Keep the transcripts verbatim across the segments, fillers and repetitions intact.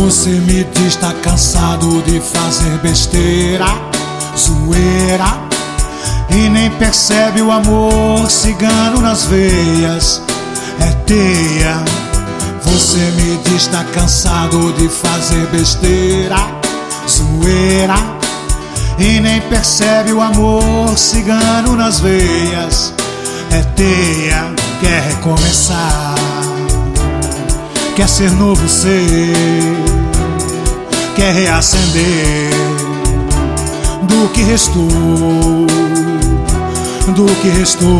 Você me diz tá cansado de fazer besteira, zoeira, e nem percebe o amor cigano nas veias. É teia. Você me diz tá cansado de fazer besteira, zoeira, e nem percebe o amor cigano nas veias. É teia. Quer recomeçar, quer ser novo ser, quer reacender do que restou, do que restou.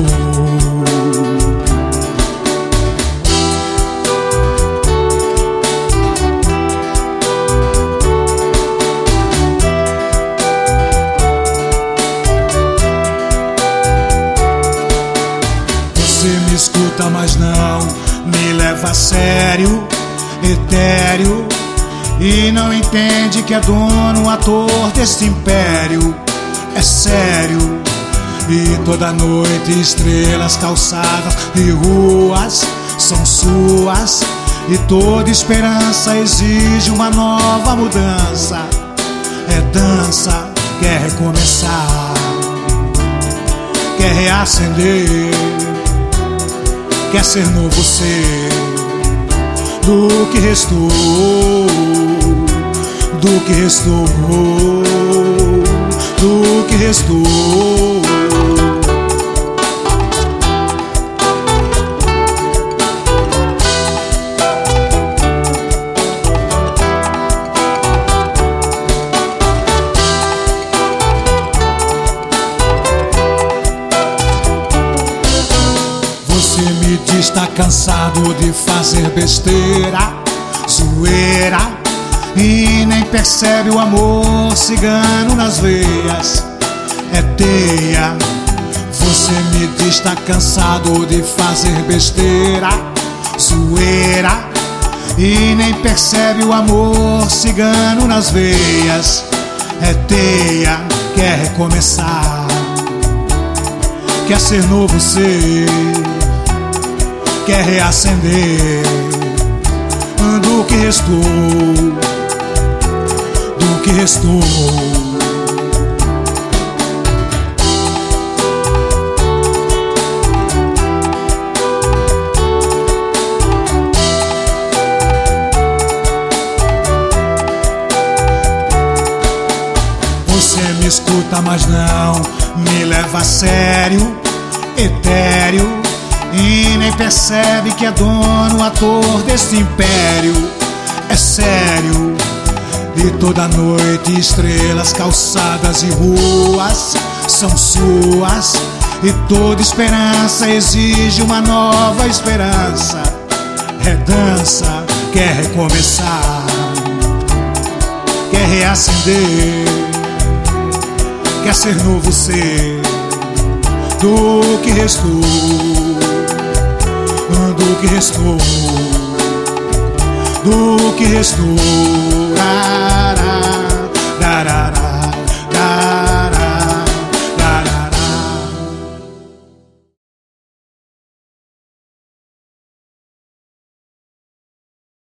Você me escuta, mas não me leva a sério, etéreo, e não entende que é dono, ator desse império. É sério. E toda noite estrelas, calçadas e ruas são suas, e toda esperança exige uma nova mudança. É dança. Quer recomeçar, quer reacender, quer ser novo ser do que restou, do que restou, do que restou. Você me diz tá cansado de fazer besteira, zoeira, e nem percebe o amor cigano nas veias. É teia. Você me diz tá cansado de fazer besteira, zoeira, e nem percebe o amor cigano nas veias. É teia. Quer recomeçar, quer ser novo ser, quer reacender do que restou, do que restou. Você me escuta, mas não me leva a sério, etéreo, e nem percebe que é dono, ator desse império. É sério. E toda noite estrelas, calçadas e ruas são suas, e toda esperança exige uma nova esperança. É dança. Quer recomeçar, quer reacender, quer ser novo ser do que restou, do que restou, do que restou.